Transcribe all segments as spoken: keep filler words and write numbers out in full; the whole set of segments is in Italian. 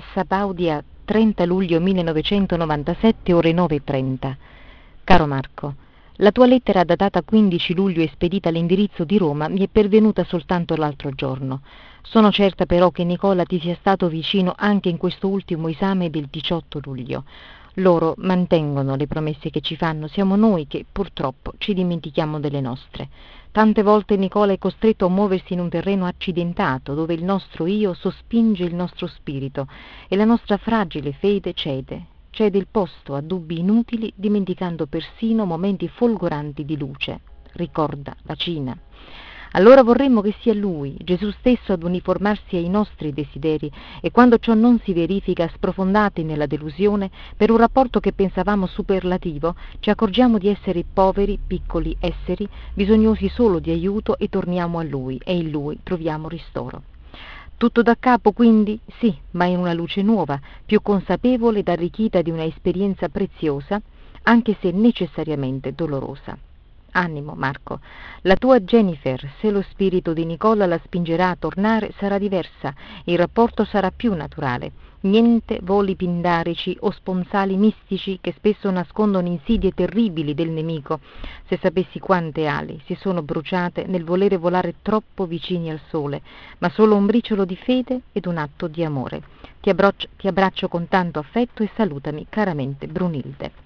Sabaudia, trenta luglio millenovecentonovantasette, ore nove e trenta. Caro Marco, la tua lettera datata quindici luglio e spedita all'indirizzo di Roma mi è pervenuta soltanto l'altro giorno. Sono certa però che Nicola ti sia stato vicino anche in questo ultimo esame del diciotto luglio. Loro mantengono le promesse che ci fanno, siamo noi che purtroppo ci dimentichiamo delle nostre. Tante volte Nicola è costretto a muoversi in un terreno accidentato, dove il nostro io sospinge il nostro spirito e la nostra fragile fede cede. Cede il posto a dubbi inutili, dimenticando persino momenti folgoranti di luce. Ricorda la Cina. Allora vorremmo che sia Lui, Gesù stesso, ad uniformarsi ai nostri desideri e quando ciò non si verifica, sprofondati nella delusione, per un rapporto che pensavamo superlativo, ci accorgiamo di essere poveri, piccoli esseri, bisognosi solo di aiuto e torniamo a Lui e in Lui troviamo ristoro. Tutto da capo quindi? Sì, ma in una luce nuova, più consapevole ed arricchita di una esperienza preziosa, anche se necessariamente dolorosa. Animo, Marco, la tua Jennifer, se lo spirito di Nicola la spingerà a tornare, sarà diversa, il rapporto sarà più naturale. Niente voli pindarici o sponsali mistici che spesso nascondono insidie terribili del nemico. Se sapessi quante ali si sono bruciate nel volere volare troppo vicini al sole, ma solo un briciolo di fede ed un atto di amore. Ti abbraccio, ti abbraccio con tanto affetto e salutami caramente, Brunilde.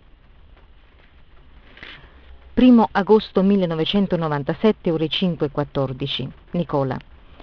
primo agosto millenovecentonovantasette, ore cinque e quattordici. Nicola.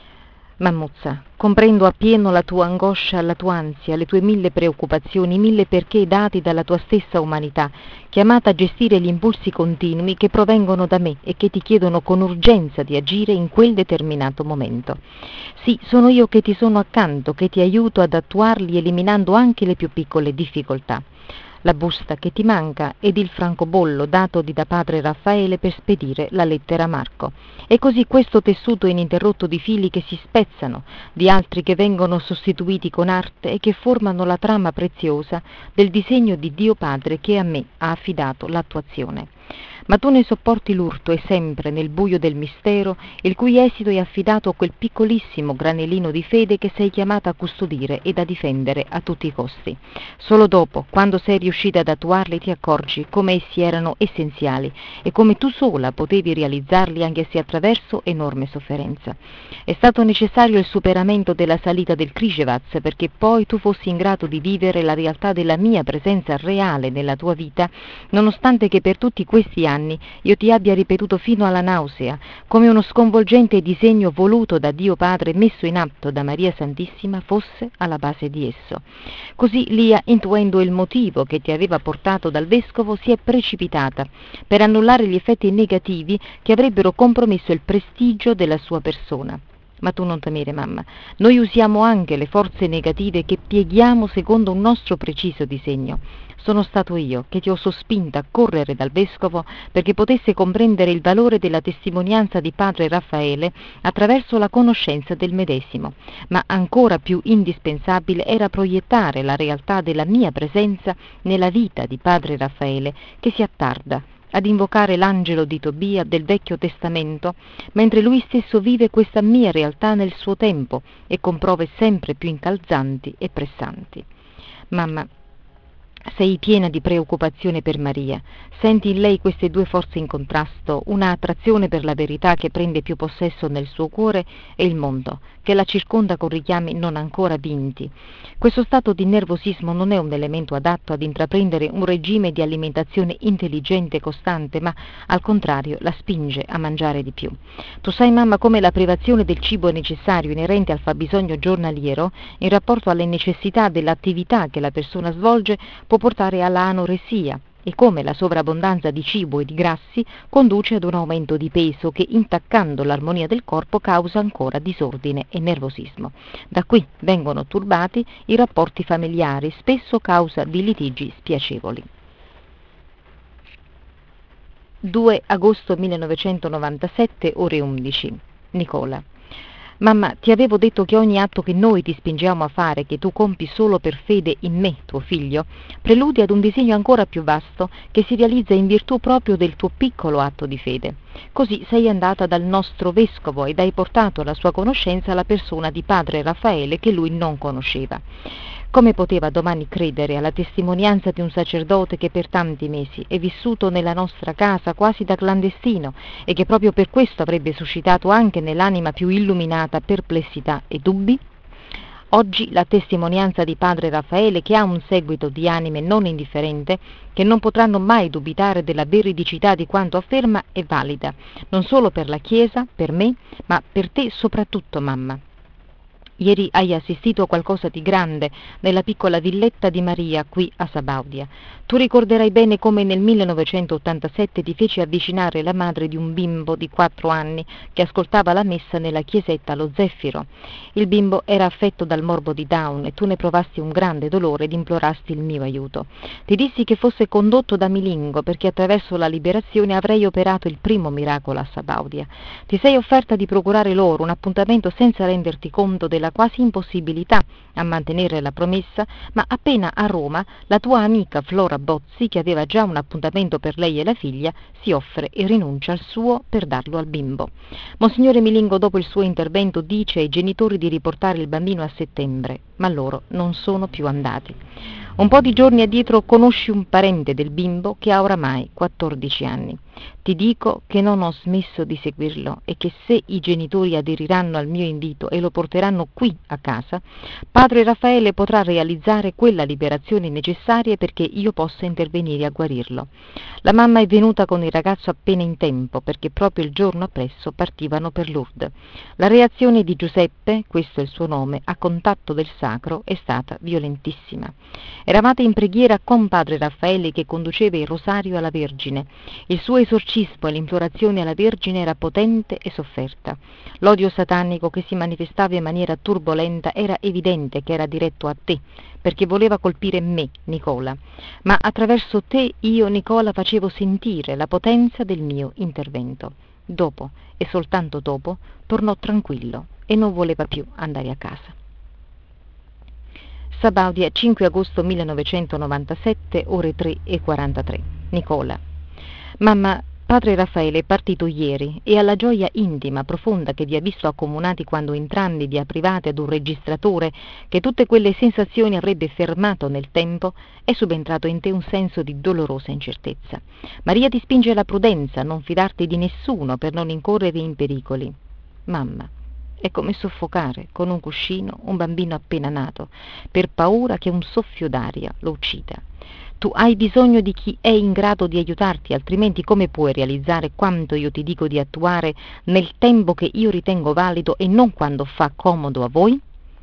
Mammuzza, comprendo appieno la tua angoscia, la tua ansia, le tue mille preoccupazioni, mille perché dati dalla tua stessa umanità, chiamata a gestire gli impulsi continui che provengono da me e che ti chiedono con urgenza di agire in quel determinato momento. Sì, sono io che ti sono accanto, che ti aiuto ad attuarli eliminando anche le più piccole difficoltà. La busta che ti manca ed il francobollo datodi da padre Raffaele per spedire la lettera a Marco. E così questo tessuto ininterrotto di fili che si spezzano, di altri che vengono sostituiti con arte e che formano la trama preziosa del disegno di Dio Padre che a me ha affidato l'attuazione. Ma tu ne sopporti l'urto e sempre nel buio del mistero, il cui esito è affidato a quel piccolissimo granellino di fede che sei chiamata a custodire ed a difendere a tutti i costi. Solo dopo, quando sei riuscita ad attuarli, ti accorgi come essi erano essenziali e come tu sola potevi realizzarli anche se attraverso enorme sofferenza. È stato necessario il superamento della salita del Krishevaz perché poi tu fossi in grado di vivere la realtà della mia presenza reale nella tua vita, nonostante che per tutti questi anni io ti abbia ripetuto fino alla nausea, come uno sconvolgente disegno voluto da Dio Padre messo in atto da Maria Santissima fosse alla base di esso. Così Lia, intuendo il motivo che ti aveva portato dal vescovo, si è precipitata per annullare gli effetti negativi che avrebbero compromesso il prestigio della sua persona. Ma tu non temere, mamma, noi usiamo anche le forze negative che pieghiamo secondo un nostro preciso disegno. Sono stato io che ti ho sospinta a correre dal vescovo perché potesse comprendere il valore della testimonianza di padre Raffaele attraverso la conoscenza del medesimo, ma ancora più indispensabile era proiettare la realtà della mia presenza nella vita di padre Raffaele, che si attarda ad invocare l'angelo di Tobia del Vecchio Testamento, mentre lui stesso vive questa mia realtà nel suo tempo e con prove sempre più incalzanti e pressanti. Mamma, sei piena di preoccupazione per Maria, senti in lei queste due forze in contrasto, una attrazione per la verità che prende più possesso nel suo cuore e il mondo, che la circonda con richiami non ancora vinti. Questo stato di nervosismo non è un elemento adatto ad intraprendere un regime di alimentazione intelligente e costante, ma al contrario la spinge a mangiare di più. Tu sai, mamma, come la privazione del cibo necessario inerente al fabbisogno giornaliero, in rapporto alle necessità dell'attività che la persona svolge, può portare alla anoressia e come la sovrabbondanza di cibo e di grassi conduce ad un aumento di peso che, intaccando l'armonia del corpo, causa ancora disordine e nervosismo. Da qui vengono turbati i rapporti familiari, spesso causa di litigi spiacevoli. due agosto millenovecentonovantasette, ore undici. Nicola. Mamma, ti avevo detto che ogni atto che noi ti spingiamo a fare, che tu compi solo per fede in me, tuo figlio, preludia ad un disegno ancora più vasto che si realizza in virtù proprio del tuo piccolo atto di fede. Così sei andata dal nostro vescovo ed hai portato alla sua conoscenza la persona di padre Raffaele che lui non conosceva. Come poteva domani credere alla testimonianza di un sacerdote che per tanti mesi è vissuto nella nostra casa quasi da clandestino e che proprio per questo avrebbe suscitato anche nell'anima più illuminata perplessità e dubbi? Oggi la testimonianza di padre Raffaele, che ha un seguito di anime non indifferente, che non potranno mai dubitare della veridicità di quanto afferma, è valida, non solo per la Chiesa, per me, ma per te soprattutto, mamma. Ieri hai assistito a qualcosa di grande nella piccola villetta di Maria qui a Sabaudia. Tu ricorderai bene come nel millenovecentottantasette ti feci avvicinare la madre di un bimbo di quattro anni che ascoltava la messa nella chiesetta allo Zeffiro. Il bimbo era affetto dal morbo di Down e tu ne provasti un grande dolore ed implorasti il mio aiuto. Ti dissi che fosse condotto da Milingo perché attraverso la liberazione avrei operato il primo miracolo a Sabaudia. Ti sei offerta di procurare loro un appuntamento senza renderti conto della quasi impossibilità a mantenere la promessa, ma appena a Roma la tua amica Flora Bozzi, che aveva già un appuntamento per lei e la figlia, si offre e rinuncia al suo per darlo al bimbo. Monsignore Milingo, dopo il suo intervento, dice ai genitori di riportare il bambino a settembre, ma loro non sono più andati. Un po' di giorni addietro conosci un parente del bimbo che ha oramai quattordici anni. Ti dico che non ho smesso di seguirlo e che se i genitori aderiranno al mio invito e lo porteranno qui a casa, padre Raffaele potrà realizzare quella liberazione necessaria perché io possa intervenire a guarirlo. La mamma è venuta con il ragazzo appena in tempo perché proprio il giorno appresso partivano per Lourdes. La reazione di Giuseppe, questo è il suo nome, a contatto del sacro è stata violentissima. Eravate in preghiera con padre Raffaele che conduceva il rosario alla Vergine. Il suo esorcismo e l'implorazione alla Vergine era potente e sofferta. L'odio satanico che si manifestava in maniera turbolenta era evidente che era diretto a te, perché voleva colpire me, Nicola. Ma attraverso te io, Nicola, facevo sentire la potenza del mio intervento. Dopo, e soltanto dopo, tornò tranquillo e non voleva più andare a casa. Sabaudia, cinque agosto millenovecentonovantasette, ore tre e quarantatré. Nicola. Mamma, padre Raffaele è partito ieri e alla gioia intima, profonda che vi ha visto accomunati quando entrambi vi aprivate ad un registratore che tutte quelle sensazioni avrebbe fermato nel tempo, è subentrato in te un senso di dolorosa incertezza. Maria ti spinge alla prudenza, a non fidarti di nessuno per non incorrere in pericoli. Mamma, è come soffocare con un cuscino un bambino appena nato, per paura che un soffio d'aria lo uccida. Tu hai bisogno di chi è in grado di aiutarti, altrimenti come puoi realizzare quanto io ti dico di attuare nel tempo che io ritengo valido e non quando fa comodo a voi?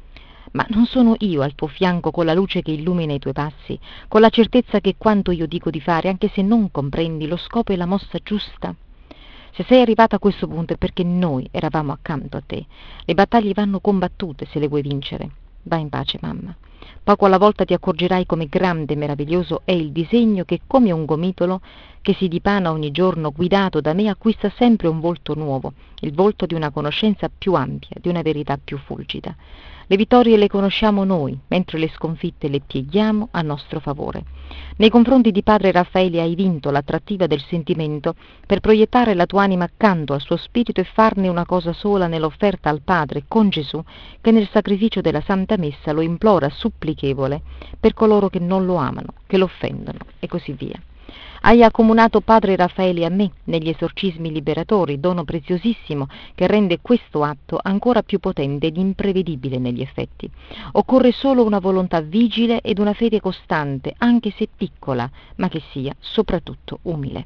Ma non sono io al tuo fianco con la luce che illumina i tuoi passi, con la certezza che quanto io dico di fare, anche se non comprendi lo scopo e la mossa giusta? Se sei arrivata a questo punto è perché noi eravamo accanto a te. Le battaglie vanno combattute se le vuoi vincere. Vai in pace, mamma. Poco alla volta ti accorgerai come grande e meraviglioso è il disegno che, come un gomitolo che si dipana ogni giorno guidato da me, acquista sempre un volto nuovo, il volto di una conoscenza più ampia, di una verità più fulgida. Le vittorie le conosciamo noi, mentre le sconfitte le pieghiamo a nostro favore. Nei confronti di padre Raffaele hai vinto l'attrattiva del sentimento per proiettare la tua anima accanto al suo spirito e farne una cosa sola nell'offerta al Padre con Gesù, che nel sacrificio della Santa Messa lo implora supplichevole per coloro che non lo amano, che lo offendono e così via. Hai accomunato padre Raffaele a me negli esorcismi liberatori, dono preziosissimo che rende questo atto ancora più potente ed imprevedibile negli effetti. Occorre solo una volontà vigile ed una fede costante, anche se piccola, ma che sia soprattutto umile.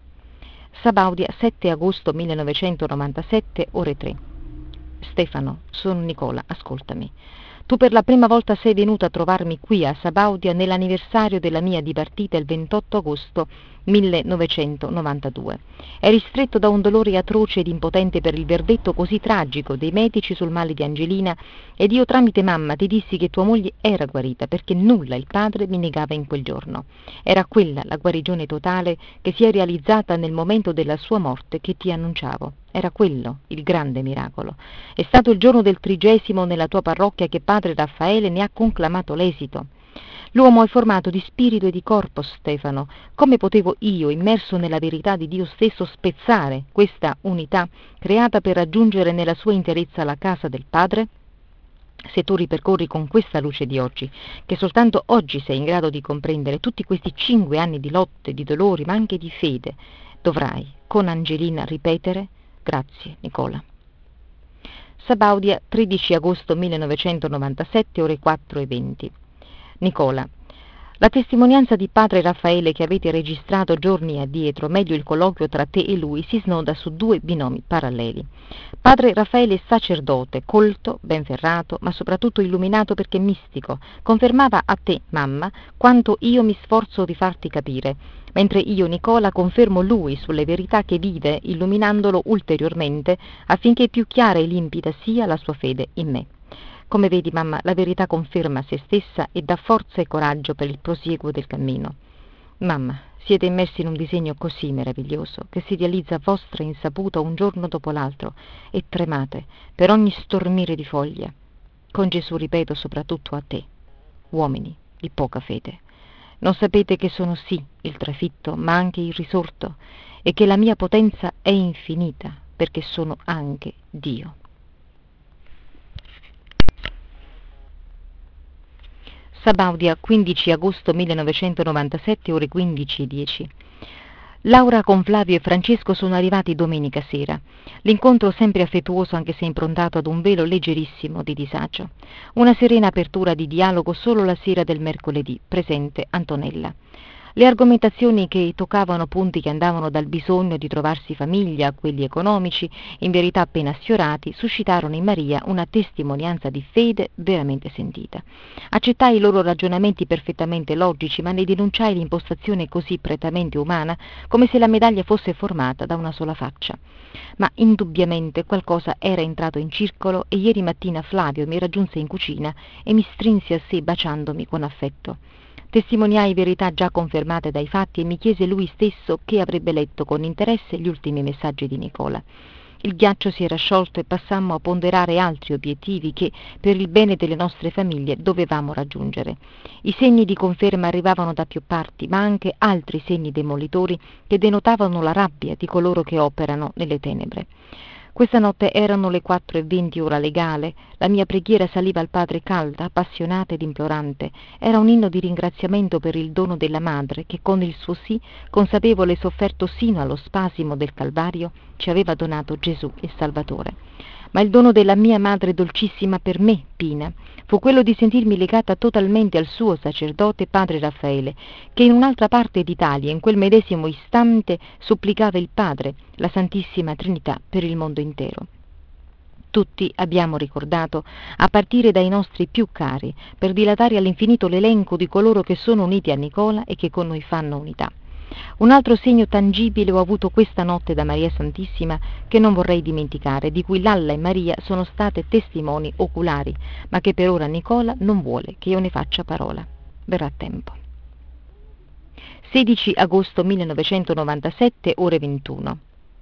Sabaudia, sette agosto millenovecentonovantasette, ore tre. Stefano, sono Nicola, ascoltami. Tu per la prima volta sei venuto a trovarmi qui a Sabaudia nell'anniversario della mia dipartita il ventotto agosto millenovecentonovantadue. Eri stretto da un dolore atroce ed impotente per il verdetto così tragico dei medici sul male di Angelina ed io tramite mamma ti dissi che tua moglie era guarita perché nulla il padre mi negava in quel giorno. Era quella la guarigione totale che si è realizzata nel momento della sua morte che ti annunciavo. Era quello il grande miracolo. È stato il giorno del trigesimo nella tua parrocchia che padre Raffaele ne ha conclamato l'esito. L'uomo è formato di spirito e di corpo, Stefano. Come potevo io, immerso nella verità di Dio stesso, spezzare questa unità creata per raggiungere nella sua interezza la casa del Padre? Se tu ripercorri con questa luce di oggi, che soltanto oggi sei in grado di comprendere tutti questi cinque anni di lotte, di dolori, ma anche di fede, dovrai con Angelina ripetere: grazie Nicola. Sabaudia, tredici agosto millenovecentonovantasette, ore quattro e venti. Nicola, la testimonianza di padre Raffaele che avete registrato giorni addietro, meglio il colloquio tra te e lui, si snoda su due binomi paralleli. Padre Raffaele, sacerdote, colto, ben ferrato, ma soprattutto illuminato perché mistico, confermava a te, mamma, quanto io mi sforzo di farti capire, mentre io, Nicola, confermo lui sulle verità che vive, illuminandolo ulteriormente affinché più chiara e limpida sia la sua fede in me. Come vedi, mamma, la verità conferma se stessa e dà forza e coraggio per il prosieguo del cammino. Mamma, siete immersi in un disegno così meraviglioso che si realizza a vostra insaputa un giorno dopo l'altro e tremate per ogni stormire di foglia. Con Gesù ripeto soprattutto a te, uomini di poca fede. Non sapete che sono sì il trafitto, ma anche il risorto, e che la mia potenza è infinita, perché sono anche Dio. Sabaudia, quindici agosto millenovecentonovantasette, ore quindici e dieci. Laura con Flavio e Francesco sono arrivati domenica sera. L'incontro sempre affettuoso anche se improntato ad un velo leggerissimo di disagio. Una serena apertura di dialogo solo la sera del mercoledì, presente Antonella. Le argomentazioni che toccavano punti che andavano dal bisogno di trovarsi famiglia a quelli economici, in verità appena sfiorati, suscitarono in Maria una testimonianza di fede veramente sentita. Accettai i loro ragionamenti perfettamente logici, ma ne denunciai l'impostazione così prettamente umana, come se la medaglia fosse formata da una sola faccia. Ma indubbiamente qualcosa era entrato in circolo e ieri mattina Flavio mi raggiunse in cucina e mi strinse a sé baciandomi con affetto. Testimoniai verità già confermate dai fatti e mi chiese lui stesso che avrebbe letto con interesse gli ultimi messaggi di Nicola. Il ghiaccio si era sciolto e passammo a ponderare altri obiettivi che, per il bene delle nostre famiglie, dovevamo raggiungere. I segni di conferma arrivavano da più parti, ma anche altri segni demolitori che denotavano la rabbia di coloro che operano nelle tenebre. Questa notte erano le quattro e venti ora legale, la mia preghiera saliva al Padre calda, appassionata ed implorante. Era un inno di ringraziamento per il dono della madre che con il suo sì, consapevole e sofferto sino allo spasimo del Calvario, ci aveva donato Gesù il Salvatore. Ma il dono della mia madre dolcissima per me, Pina, fu quello di sentirmi legata totalmente al suo sacerdote Padre Raffaele, che in un'altra parte d'Italia, in quel medesimo istante, supplicava il Padre, la Santissima Trinità, per il mondo intero. Tutti abbiamo ricordato, a partire dai nostri più cari, per dilatare all'infinito l'elenco di coloro che sono uniti a Nicola e che con noi fanno unità. Un altro segno tangibile ho avuto questa notte da Maria Santissima che non vorrei dimenticare, di cui Lalla e Maria sono state testimoni oculari, ma che per ora Nicola non vuole che io ne faccia parola. Verrà tempo. sedici agosto millenovecentonovantasette, ore ventuno.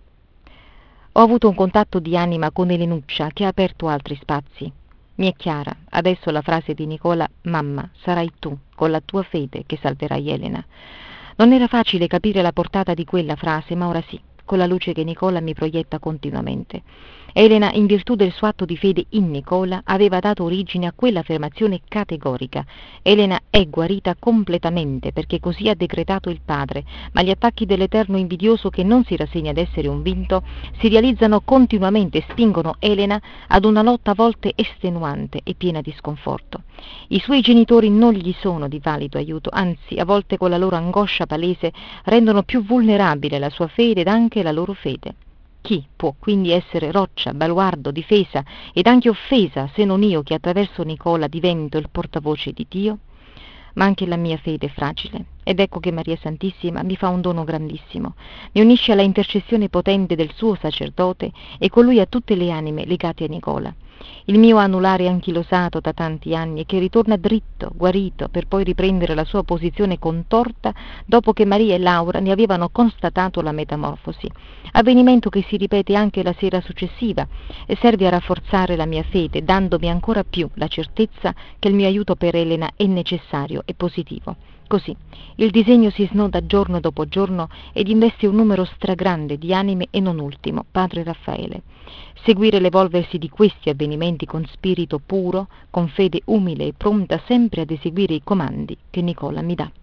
Ho avuto un contatto di anima con Elenuccia che ha aperto altri spazi. Mi è chiara adesso la frase di Nicola: mamma, sarai tu, con la tua fede, che salverai Elena. Non era facile capire la portata di quella frase, ma ora sì, con la luce che Nicola mi proietta continuamente. Elena, in virtù del suo atto di fede in Nicola, aveva dato origine a quell'affermazione categorica. Elena è guarita completamente perché così ha decretato il padre, ma gli attacchi dell'eterno invidioso che non si rassegna ad essere un vinto si realizzano continuamente e spingono Elena ad una lotta a volte estenuante e piena di sconforto. I suoi genitori non gli sono di valido aiuto, anzi a volte con la loro angoscia palese rendono più vulnerabile la sua fede ed anche la loro fede. Chi può quindi essere roccia, baluardo, difesa ed anche offesa se non io che attraverso Nicola divento il portavoce di Dio? Ma anche la mia fede è fragile, ed ecco che Maria Santissima mi fa un dono grandissimo, mi unisce alla intercessione potente del suo sacerdote e con lui a tutte le anime legate a Nicola. Il mio anulare anchilosato da tanti anni e che ritorna dritto, guarito, per poi riprendere la sua posizione contorta dopo che Maria e Laura ne avevano constatato la metamorfosi, avvenimento che si ripete anche la sera successiva e serve a rafforzare la mia fede, dandomi ancora più la certezza che il mio aiuto per Elena è necessario e positivo. Così il disegno si snoda giorno dopo giorno ed investe un numero stragrande di anime e non ultimo padre Raffaele. Seguire l'evolversi di questi avvenimenti con spirito puro, con fede umile e pronta sempre ad eseguire i comandi che Nicola mi dà.